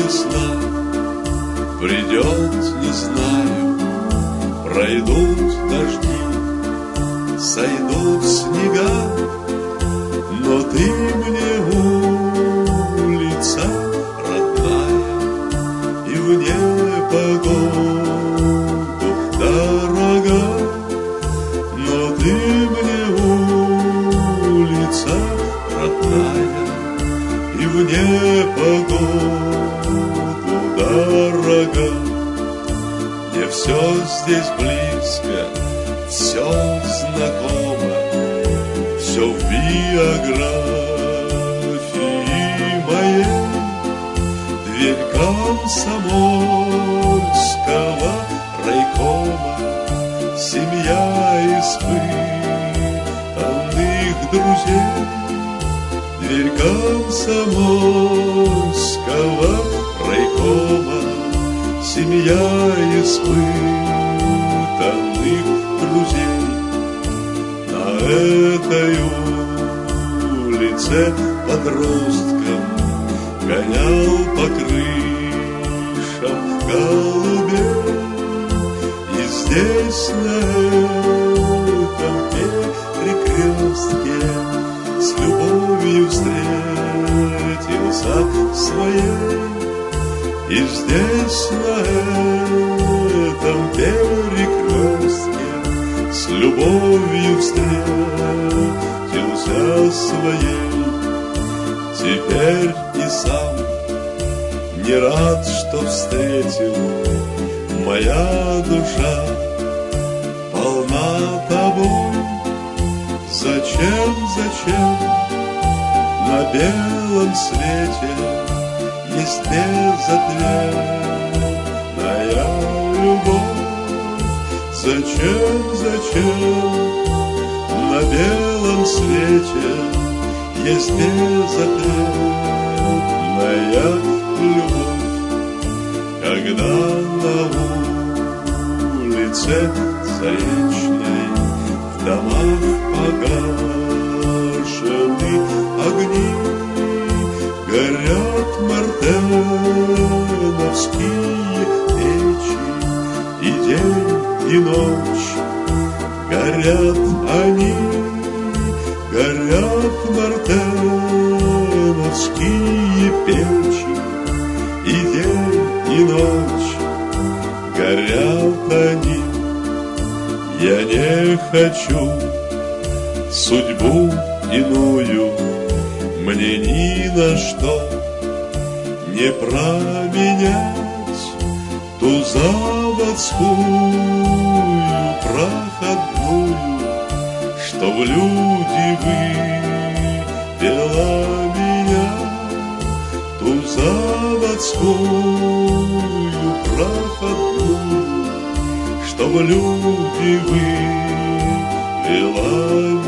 весна, придет, не знаю, пройдут дожди, сойдут снега, но ты мне улица родная, и в непогоду дорога, но ты мне улица родная, и в непогоду дорога. Мне все здесь близко, все знакомо, все в биографии моей. Дверь комсомольского райкома, семья испытанных друзей. Дверь комсомольского райкома, семья испытанных друзей. На этой улице подростком гонял по крышам голубей. И здесь, на этом перекрестке, с любовью встретился своей. И здесь, на этом перекрестке, с любовью встретился своей. Теперь и сам не рад, что встретил. Моя душа полна тобой. Зачем, зачем на белом свете есть безответная любовь? Зачем, зачем на белом свете есть безответная любовь? Когда на улице Заречной в домах погашены огни, горят мартеновские печи, и день, и ночь горят они, горят мартеновские печи, и день, и ночь горят они. Я не хочу судьбу иную, мне ни на что не променять ту заводскую проходную, что в люди вывела меня. Ту заводскую проходную, что в люди вывела меня.